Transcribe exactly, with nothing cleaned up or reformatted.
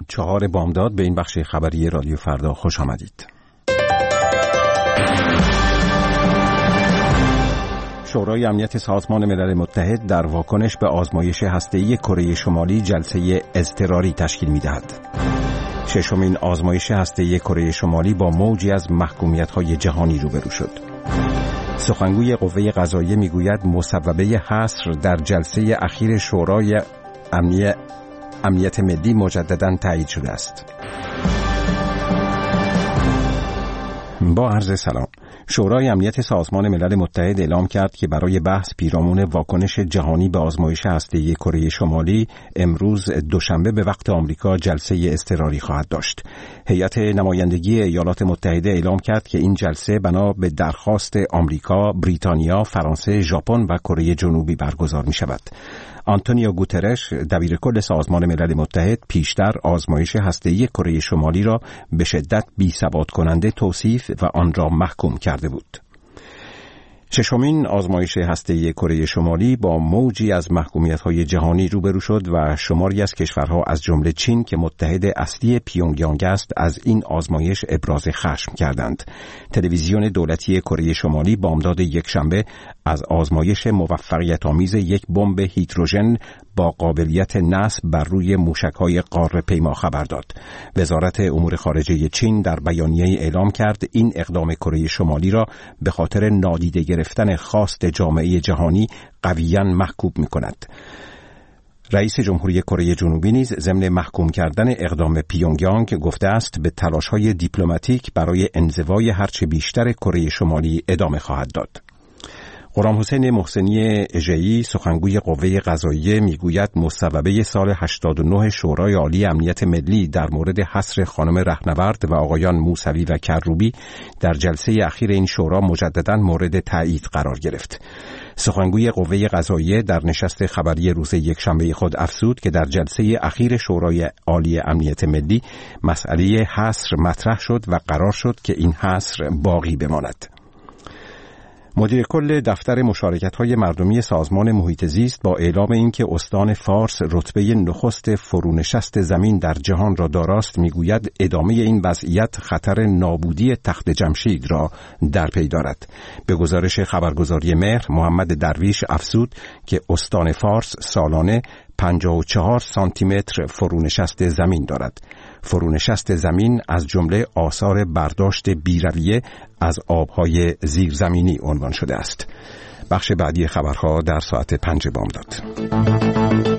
چهار بامداد به این بخش خبری رادیو فردا خوش آمدید. شورای امنیت سازمان ملل متحد در واکنش به آزمایش هسته‌ای کره شمالی جلسه اضطراری تشکیل می‌دهد. ششمین آزمایش هسته‌ای کره شمالی با موجی از محکومیت‌های جهانی روبرو شد. سخنگوی قوه قضاییه میگوید مصوبه حصر در جلسه اخیر شورای امنیت امنیت ملی مجدداً تایید شده است. با عرض سلام. شورای امنیت سازمان ملل متحد اعلام کرد که برای بحث پیرامون واکنش جهانی به آزمایش هسته‌ای کره شمالی امروز دوشنبه به وقت آمریکا جلسه اضطراری خواهد داشت. هیئت نمایندگی ایالات متحده اعلام کرد که این جلسه بنا به درخواست آمریکا، بریتانیا، فرانسه، ژاپن و کره جنوبی برگزار می شود. آنتونیو گوترش دبیر کل سازمان ملل متحد پیشتر آزمایش هسته‌ای کره شمالی را به شدت بی‌ثبات کننده توصیف و آن را محکوم کرده بود. ششمین آزمایش هسته‌ای کره شمالی با موجی از محکومیت‌های جهانی روبرو شد و شماری از کشورها از جمله چین که متحد اصلی پیونگیانگ است از این آزمایش ابراز خشم کردند. تلویزیون دولتی کره شمالی بامداد یکشنبه از آزمایش موفقیت‌آمیز یک بمب هیدروژن با قابلیت نصب بر روی موشک‌های قاره پیما خبر داد. وزارت امور خارجه چین در بیانیه‌ای اعلام کرد این اقدام کره شمالی را به خاطر نادیده گرفتن خواست جامعه جهانی قویاً محکوم می‌کند. رئیس جمهوری کره جنوبی نیز ضمن محکوم کردن اقدام پیونگیانگ گفته است به تلاش‌های دیپلماتیک برای انزوای هرچه بیشتر کره شمالی ادامه خواهد داد. غلام حسین محسنی اژه‌ای سخنگوی قوه قضاییه میگوید مصوبه سال هشتاد و نه شورای عالی امنیت ملی در مورد حصر خانم رهنورد و آقایان موسوی و کروبی در جلسه اخیر این شورا مجدداً مورد تایید قرار گرفت. سخنگوی قوه قضاییه در نشست خبری روز یکشنبه خود افزود که در جلسه اخیر شورای عالی امنیت ملی مسئله حصر مطرح شد و قرار شد که این حصر باقی بماند. مدیر کل دفتر مشارکت‌های مردمی سازمان محیط زیست با اعلام اینکه استان فارس رتبه نخست فرونشست زمین در جهان را داراست میگوید ادامه این وضعیت خطر نابودی تخت جمشید را در پی دارد. به گزارش خبرگزاری مهر محمد درویش افزود که استان فارس سالانه پنجاه و چهار سانتی متر فرونشست زمین دارد. فرونشست زمین از جمله آثار برداشت بی‌رویه از آبهای زیرزمینی عنوان شده است. بخش بعدی خبرها در ساعت پنج بامداد.